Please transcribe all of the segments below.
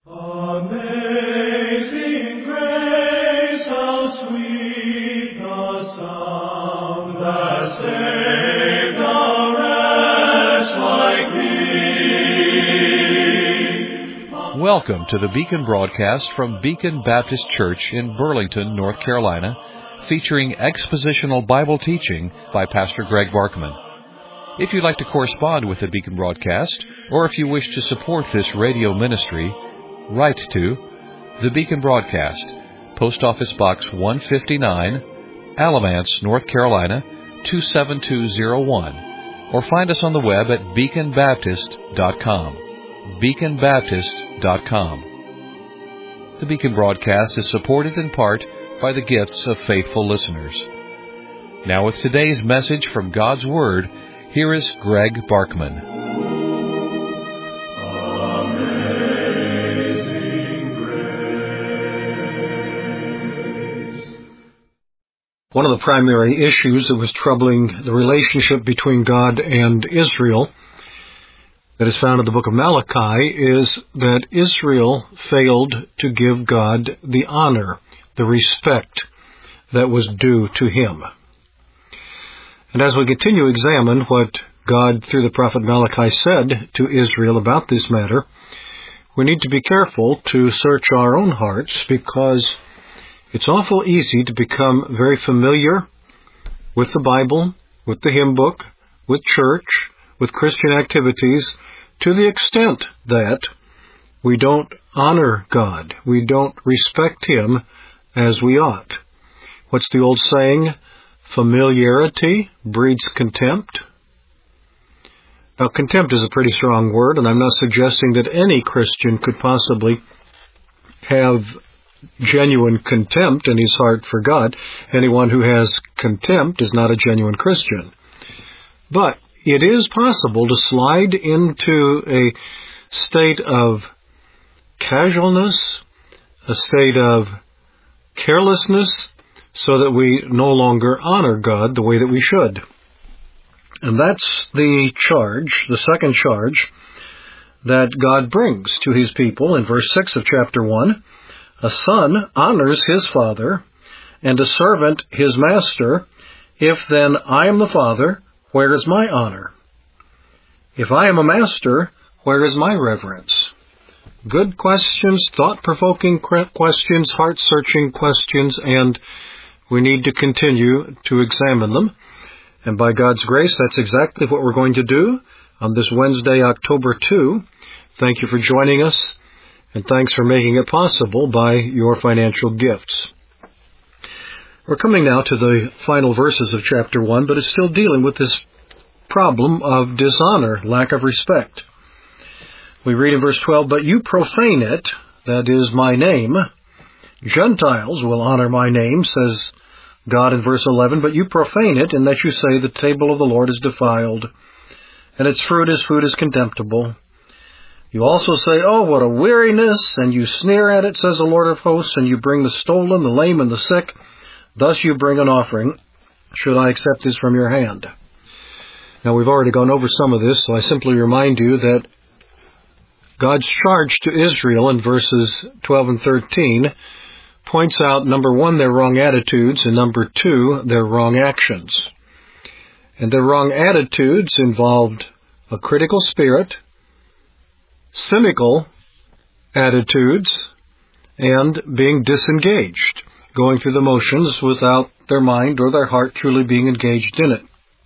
Amazing grace, how sweet the sound that saved a wretch like me. Welcome to the Beacon broadcast from Beacon Baptist Church in Burlington, North Carolina, featuring expositional Bible teaching by Pastor Greg Barkman. If you'd like to correspond with the Beacon broadcast, or if you wish to support this radio ministry, write to the Beacon Broadcast, Post Office Box 159, Alamance, North Carolina 27201, or find us on the web at beaconbaptist.com. beaconbaptist.com. The Beacon Broadcast is supported in part by the gifts of faithful listeners. Now with today's message from God's Word, here is Greg Barkman. One of the primary issues that was troubling the relationship between God and Israel that is found in the book of Malachi is that Israel failed to give God the honor, the respect that was due to Him. And as we continue to examine what God, through the prophet Malachi, said to Israel about this matter, we need to be careful to search our own hearts, because it's awful easy to become very familiar with the Bible, with the hymn book, with church, with Christian activities, to the extent that we don't honor God. We don't respect Him as we ought. What's the old saying? Familiarity breeds contempt. Now, contempt is a pretty strong word, and I'm not suggesting that any Christian could possibly have genuine contempt in his heart for God. Anyone who has contempt is not a genuine Christian. But it is possible to slide into a state of casualness, a state of carelessness, so that we no longer honor God the way that we should. And that's the charge, the second charge, that God brings to His people in verse 6 of chapter 1. A son honors his father, and a servant his master. If then I am the father, where is my honor? If I am a master, where is my reverence? Good questions, thought-provoking questions, heart-searching questions, and we need to continue to examine them. And by God's grace, that's exactly what we're going to do on this Wednesday, October 2. Thank you for joining us. And thanks for making it possible by your financial gifts. We're coming now to the final verses of chapter 1, but it's still dealing with this problem of dishonor, lack of respect. We read in verse 12, "But you profane it, that is my name. Gentiles will honor my name," says God in verse 11, "but you profane it, in that you say the table of the Lord is defiled, and its fruit is contemptible. You also say, oh, what a weariness, and you sneer at it, says the Lord of hosts, and you bring the stolen, the lame, and the sick. Thus you bring an offering. Should I accept this from your hand?" Now, we've already gone over some of this, so I simply remind you that God's charge to Israel in verses 12 and 13 points out, number one, their wrong attitudes, and number two, their wrong actions. And their wrong attitudes involved a critical spirit, cynical attitudes, and being disengaged, going through the motions without their mind or their heart truly being engaged in it.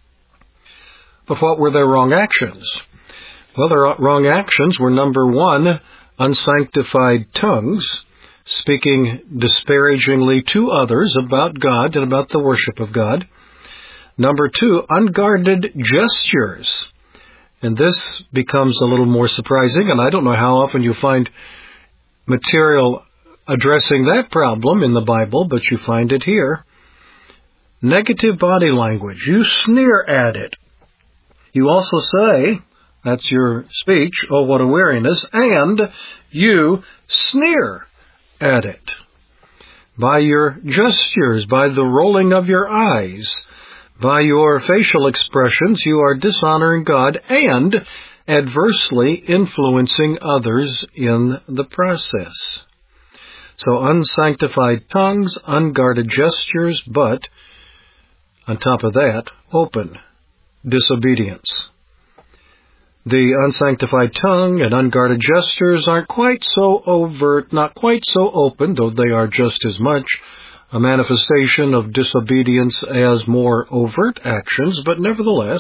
But what were their wrong actions? Well, their wrong actions were, number one, unsanctified tongues, speaking disparagingly to others about God and about the worship of God. Number two, unguarded gestures. And this becomes a little more surprising, and I don't know how often you find material addressing that problem in the Bible, but you find it here. Negative body language. You sneer at it. You also say, that's your speech, oh, what a weariness, and you sneer at it. By your gestures, by the rolling of your eyes, by your facial expressions, you are dishonoring God, and adversely influencing others in the process. So unsanctified tongues, unguarded gestures, but on top of that, open disobedience. The unsanctified tongue and unguarded gestures aren't quite so overt, not quite so open, though they are just as much a manifestation of disobedience as more overt actions, but nevertheless,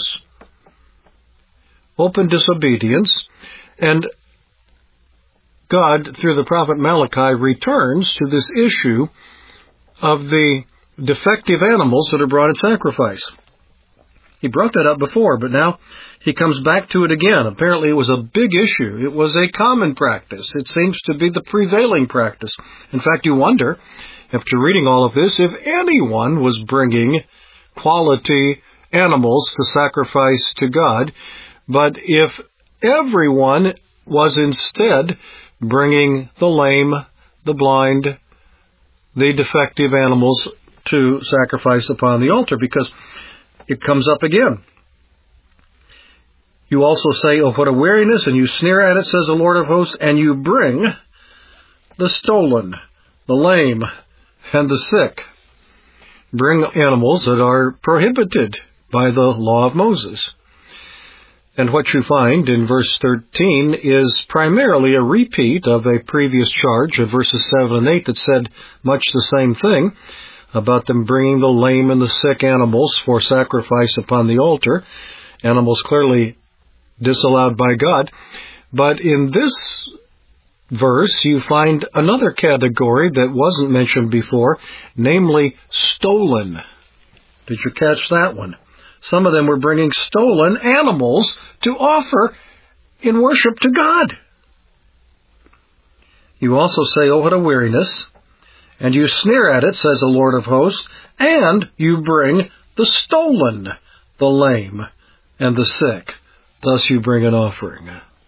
open disobedience. And God, through the prophet Malachi, returns to this issue of the defective animals that are brought in sacrifice. He brought that up before, but now he comes back to it again. Apparently it was a big issue. It was a common practice. It seems to be the prevailing practice. In fact, you wonder, after reading all of this, if anyone was bringing quality animals to sacrifice to God, but if everyone was instead bringing the lame, the blind, the defective animals to sacrifice upon the altar, because it comes up again. You also say, "Oh, what a weariness," and you sneer at it, says the Lord of hosts, and you bring the stolen, the lame, and the sick. Bring animals that are prohibited by the law of Moses. And what you find in verse 13 is primarily a repeat of a previous charge of verses 7 and 8 that said much the same thing about them bringing the lame and the sick animals for sacrifice upon the altar, animals clearly disallowed by God. But in this verse, you find another category that wasn't mentioned before, namely stolen. Did you catch that one? Some of them were bringing stolen animals to offer in worship to God. You also say, "Oh, what a weariness," and you sneer at it, says the Lord of hosts, and you bring the stolen, the lame, and the sick. Thus you bring an offering.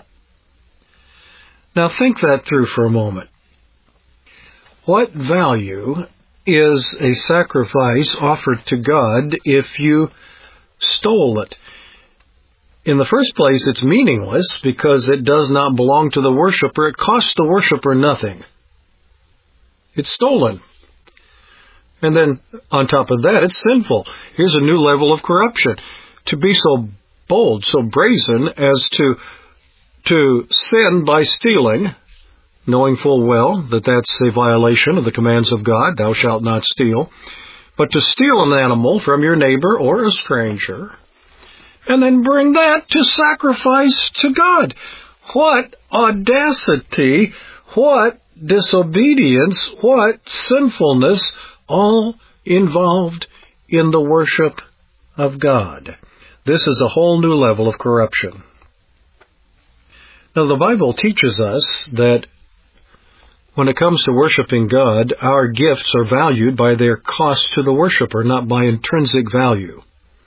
Now think that through for a moment. What value is a sacrifice offered to God if you stole it? In the first place, it's meaningless because it does not belong to the worshiper. It costs the worshiper nothing. It's stolen. And then on top of that, it's sinful. Here's a new level of corruption. To be so bold, so brazen as to sin by stealing, knowing full well that that's a violation of the commands of God, "Thou shalt not steal," but to steal an animal from your neighbor or a stranger, and then bring that to sacrifice to God. What audacity, what disobedience, what sinfulness, all involved in the worship of God. This is a whole new level of corruption. Now, the Bible teaches us that when it comes to worshiping God, our gifts are valued by their cost to the worshiper, not by intrinsic value.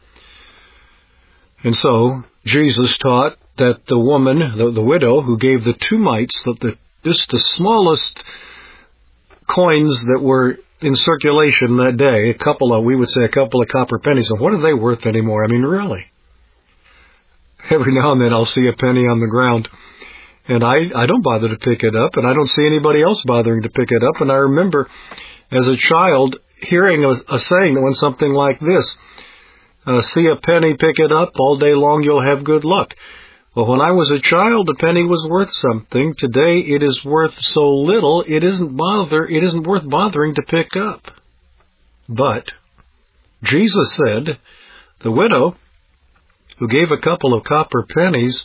And so, Jesus taught that the woman, the widow, who gave the 2 mites, just the smallest coins that were in circulation that day, we would say a couple of copper pennies. And what are they worth anymore? I mean, really? Every now and then I'll see a penny on the ground, and I don't bother to pick it up, and I don't see anybody else bothering to pick it up. And I remember as a child hearing a saying that went something like this: see a penny, pick it up, all day long you'll have good luck. Well, when I was a child, a penny was worth something. Today it is worth so little, it isn't worth bothering to pick up. But Jesus said, the widow who gave a couple of copper pennies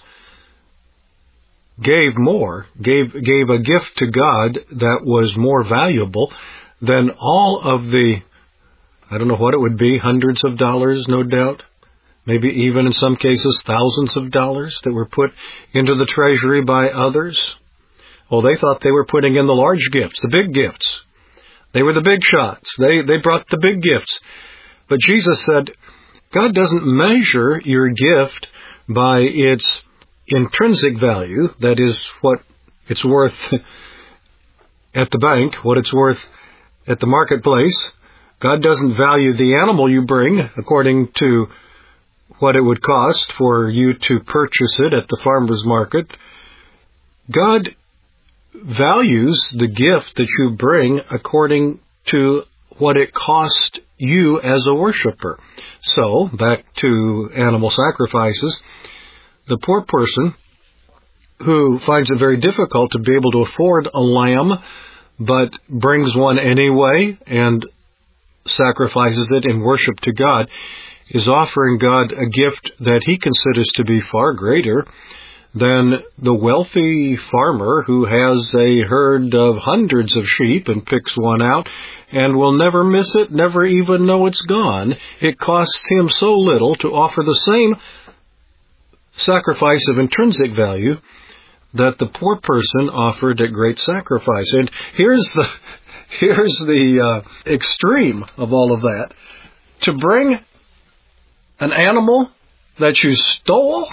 gave a gift to God that was more valuable than all of the, I don't know what it would be, hundreds of dollars, no doubt, maybe even in some cases thousands of dollars that were put into the treasury by others. Well, they thought they were putting in the large gifts, the big gifts. They were the big shots. They brought the big gifts. But Jesus said, God doesn't measure your gift by its intrinsic value, that is what it's worth at the bank, what it's worth at the marketplace. God doesn't value the animal you bring according to what it would cost for you to purchase it at the farmer's market. God values the gift that you bring according to what it cost you as a worshiper. So, back to animal sacrifices, the poor person who finds it very difficult to be able to afford a lamb, but brings one anyway and sacrifices it in worship to God, is offering God a gift that he considers to be far greater than the wealthy farmer who has a herd of hundreds of sheep and picks one out and will never miss it, never even know it's gone. It costs him so little to offer the same sacrifice of intrinsic value that the poor person offered at great sacrifice. And here's the extreme of all of that. To bring an animal that you stole,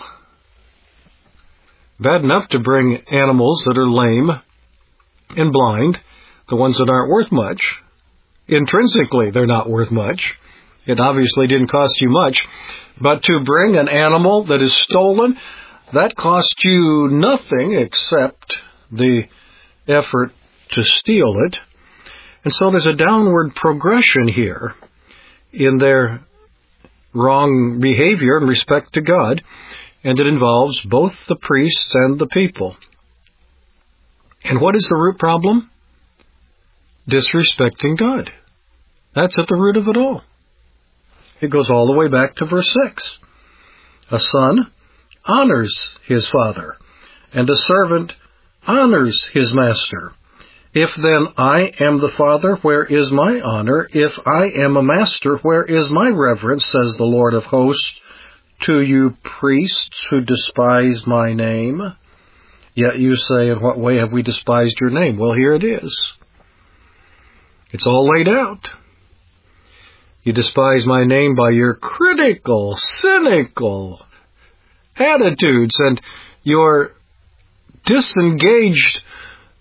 bad enough to bring animals that are lame and blind, the ones that aren't worth much. Intrinsically, they're not worth much. It obviously didn't cost you much. But to bring an animal that is stolen, that cost you nothing except the effort to steal it. And so there's a downward progression here in their wrong behavior in respect to God, and it involves both the priests and the people. And what is the root problem? Disrespecting God. That's at the root of it all. It goes all the way back to verse 6. A son honors his father, and a servant honors his master. If then I am the father, where is my honor? If I am a master, where is my reverence, says the Lord of hosts, to you priests who despise my name? Yet you say, in what way have we despised your name? Well, here it is. It's all laid out. You despise my name by your critical, cynical attitudes and your disengaged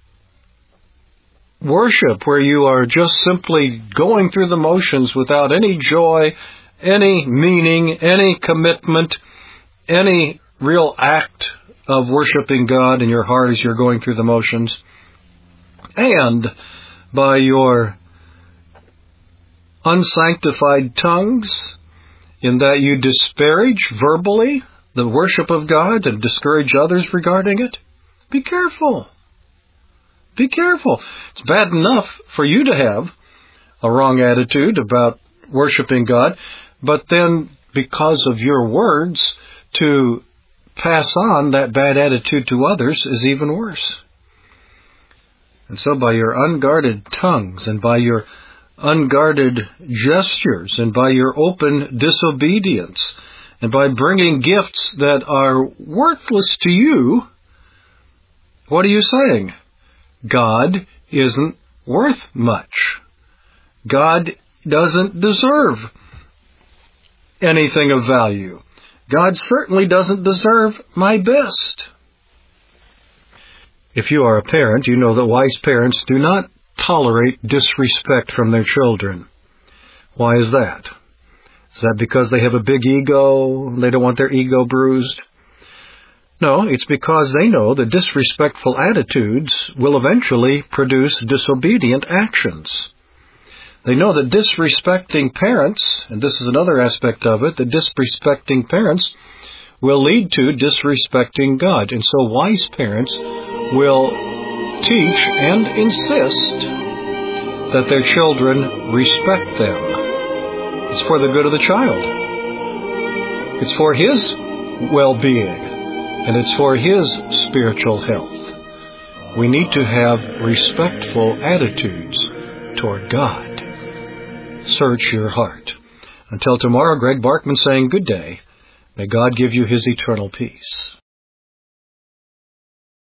worship, where you are just simply going through the motions without any joy, any meaning, any commitment, any real act of worshiping God in your heart as you're going through the motions. And by your unsanctified tongues, in that you disparage verbally the worship of God and discourage others regarding it. Be careful. Be careful. It's bad enough for you to have a wrong attitude about worshiping God, but then because of your words to pass on that bad attitude to others is even worse. And so by your unguarded tongues and by your unguarded gestures and by your open disobedience and by bringing gifts that are worthless to you, what are you saying? God isn't worth much. God doesn't deserve anything of value. God certainly doesn't deserve my best. If you are a parent, you know that wise parents do not tolerate disrespect from their children. Why is that? Is that because they have a big ego? They don't want their ego bruised? No, it's because they know that disrespectful attitudes will eventually produce disobedient actions. They know that disrespecting parents, and this is another aspect of it, that disrespecting parents will lead to disrespecting God. And so wise parents will teach and insist that their children respect them. It's for the good of the child. It's for his well-being, and it's for his spiritual health. We need to have respectful attitudes toward God. Search your heart. Until tomorrow, Greg Barkman saying good day. May God give you his eternal peace.